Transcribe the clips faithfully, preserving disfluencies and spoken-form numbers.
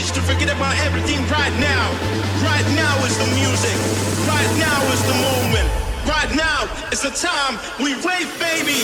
need to forget about everything right now. Right now is the music. Right now is the moment. Right now is the time we rave, baby.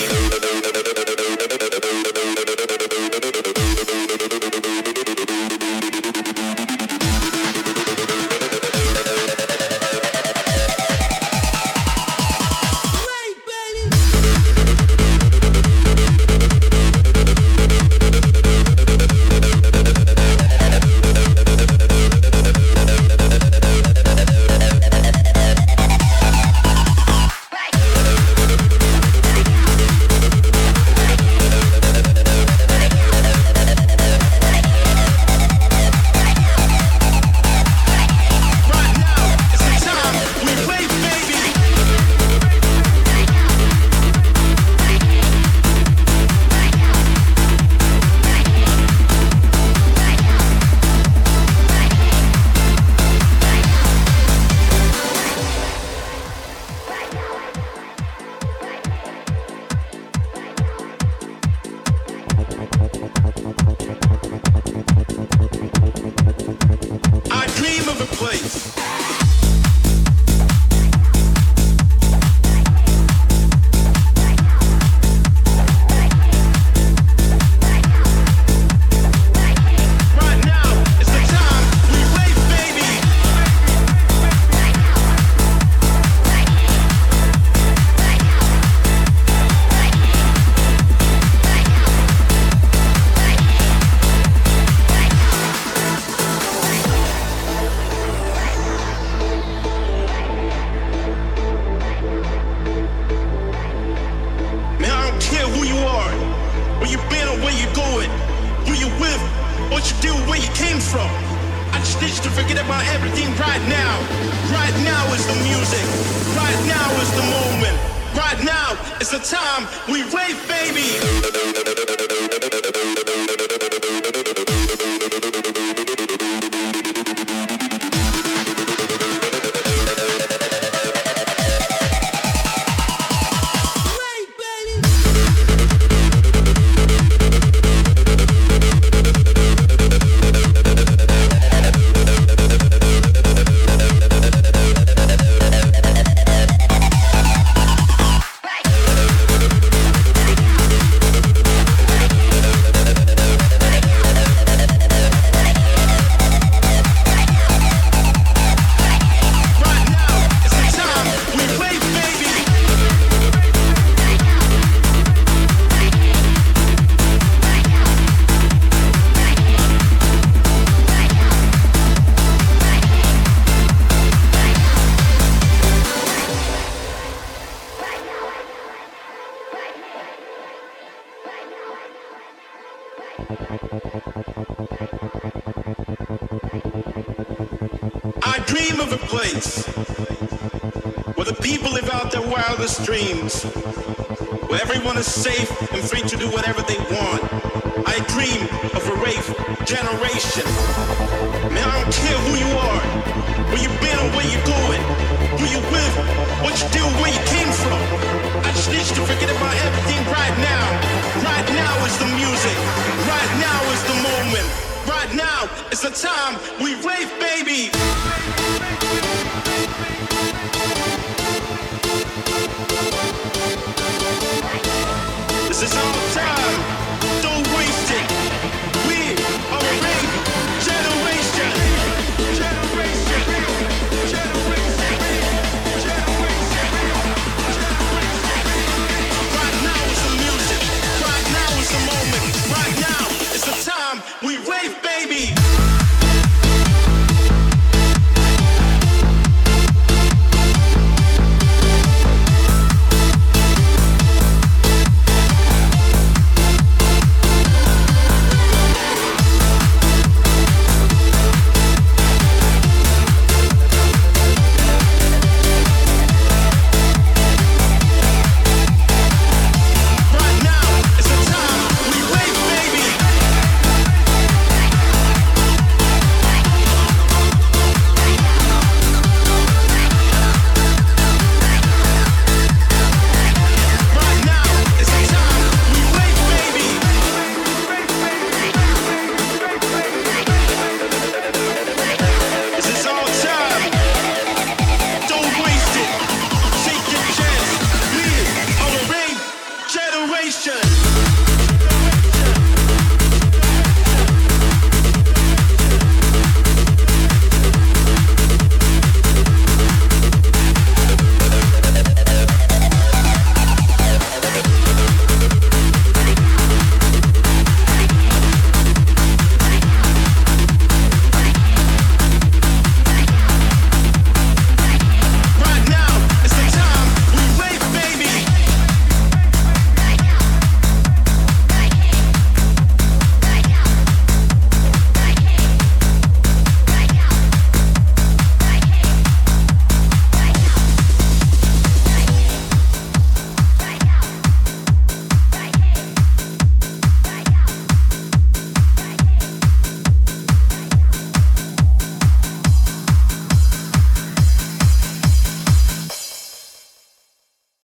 I dream of a place where the people live out their wildest dreams, where everyone is safe and free to do whatever they want. I dream of a rave generation. Man, I don't care who you are, where you've been or where you're going, who you with, what you do, where you came from. I just need you to forget about everything right now. Right now is the music. Right now is the moment. Right now is the time we rave, baby.